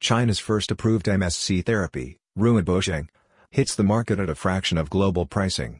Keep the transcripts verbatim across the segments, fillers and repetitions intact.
China's first approved M S C therapy, Ruibosheng, hits the market at a fraction of global pricing.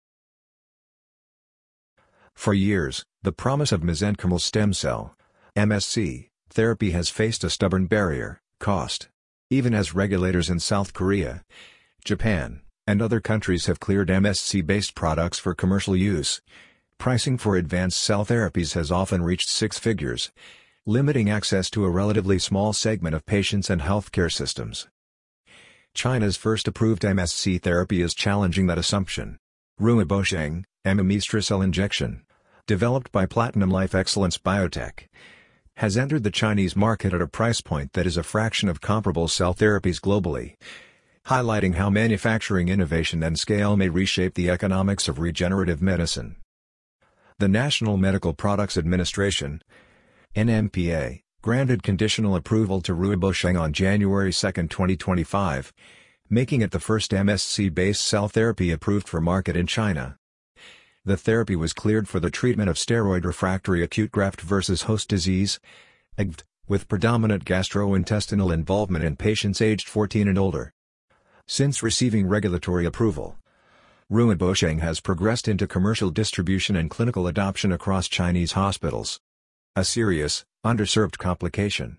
For years, the promise of mesenchymal stem cell (M S C) therapy has faced a stubborn barrier: cost. Even as regulators in South Korea, Japan, and other countries have cleared M S C-based products for commercial use, pricing for advanced cell therapies has often reached six figures, limiting access to a relatively small segment of patients and healthcare systems. China's first approved M S C therapy is challenging that assumption. Ruibosheng, Amimestrocel injection, developed by Platinum Life Excellence Biotech, has entered the Chinese market at a price point that is a fraction of comparable cell therapies globally, highlighting how manufacturing innovation and scale may reshape the economics of regenerative medicine. The National Medical Products Administration, N M P A, granted conditional approval to Ruibosheng on January second twenty twenty-five, making it the first M S C-based cell therapy approved for market in China. The therapy was cleared for the treatment of steroid-refractory acute graft-versus-host disease, A G V T, with predominant gastrointestinal involvement in patients aged fourteen and older. Since receiving regulatory approval, Ruibosheng has progressed into commercial distribution and clinical adoption across Chinese hospitals. A serious, underserved complication.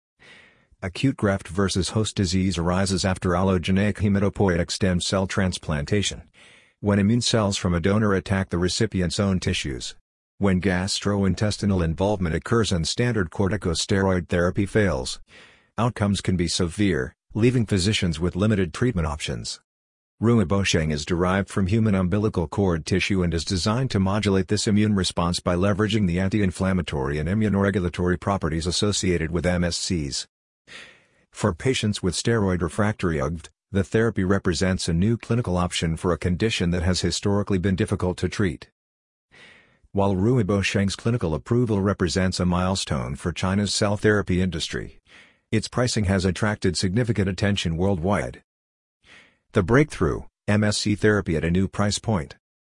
Acute graft-versus-host disease arises after allogeneic hematopoietic stem cell transplantation, when immune cells from a donor attack the recipient's own tissues. When gastrointestinal involvement occurs and standard corticosteroid therapy fails, outcomes can be severe, leaving physicians with limited treatment options. Ruibosheng is derived from human umbilical cord tissue and is designed to modulate this immune response by leveraging the anti-inflammatory and immunoregulatory properties associated with M S Cs. For patients with steroid-refractory A G V T, the therapy represents a new clinical option for a condition that has historically been difficult to treat. While Ruibosheng's clinical approval represents a milestone for China's cell therapy industry, its pricing has attracted significant attention worldwide. The breakthrough, M S C therapy at a new price point.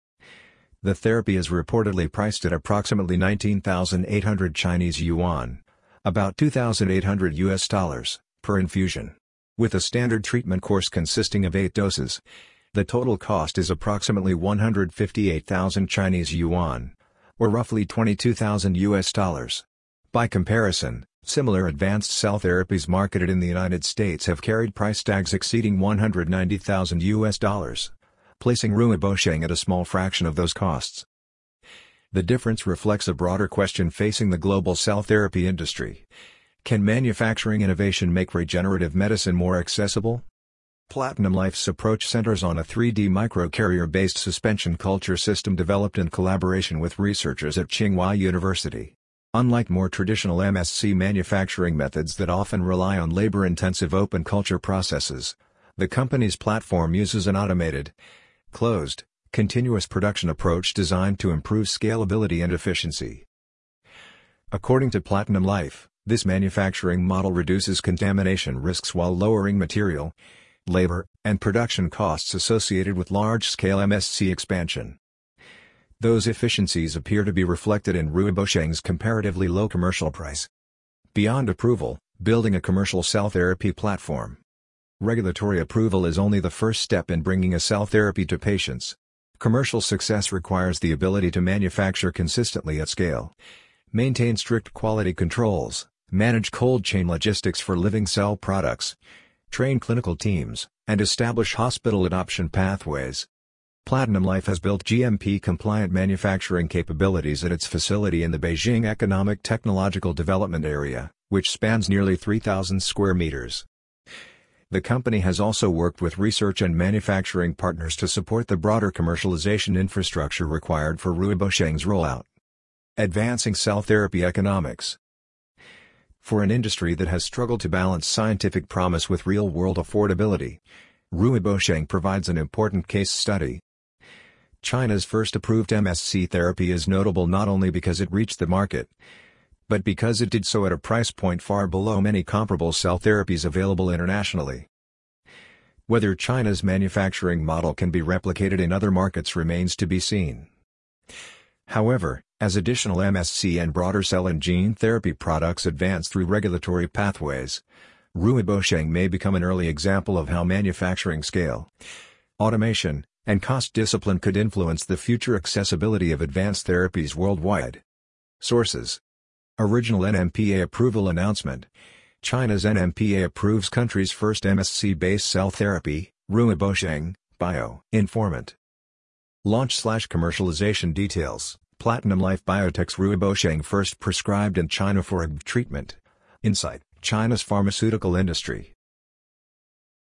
The therapy is reportedly priced at approximately nineteen thousand eight hundred Chinese yuan, about two thousand eight hundred U S dollars, per infusion. With a standard treatment course consisting of eight doses, the total cost is approximately one hundred fifty-eight thousand Chinese yuan, or roughly twenty-two thousand U S dollars. By comparison, similar advanced cell therapies marketed in the United States have carried price tags exceeding one hundred ninety thousand U S dollars, placing Ruibosheng at a small fraction of those costs. The difference reflects a broader question facing the global cell therapy industry. Can manufacturing innovation make regenerative medicine more accessible? Platinum Life's approach centers on a three D microcarrier-based suspension culture system developed in collaboration with researchers at Tsinghua University. Unlike more traditional M S C manufacturing methods that often rely on labor-intensive open culture processes, the company's platform uses an automated, closed, continuous production approach designed to improve scalability and efficiency. According to Platinum Life, this manufacturing model reduces contamination risks while lowering material, labor, and production costs associated with large-scale M S C expansion. Those efficiencies appear to be reflected in Ruibosheng's comparatively low commercial price. Beyond approval, building a commercial cell therapy platform. Regulatory approval is only the first step in bringing a cell therapy to patients. Commercial success requires the ability to manufacture consistently at scale, maintain strict quality controls, manage cold chain logistics for living cell products, train clinical teams, and establish hospital adoption pathways. Platinum Life has built G M P-compliant manufacturing capabilities at its facility in the Beijing Economic Technological Development Area, which spans nearly three thousand square meters. The company has also worked with research and manufacturing partners to support the broader commercialization infrastructure required for Ruibosheng's rollout. Advancing cell therapy economics. For an industry that has struggled to balance scientific promise with real-world affordability, Ruibosheng provides an important case study. China's first approved M S C therapy is notable not only because it reached the market, but because it did so at a price point far below many comparable cell therapies available internationally. Whether China's manufacturing model can be replicated in other markets remains to be seen. However, as additional M S C and broader cell and gene therapy products advance through regulatory pathways, Ruibosheng may become an early example of how manufacturing scale, automation, and cost discipline could influence the future accessibility of advanced therapies worldwide. Sources: Original N M P A approval announcement. China's N M P A approves country's first M S C-based cell therapy, Ruibosheng, Bio. Informant. Launch slash commercialization details. Platinum Life Biotech's Ruibosheng first prescribed in China for A B treatment. Insight: China's pharmaceutical industry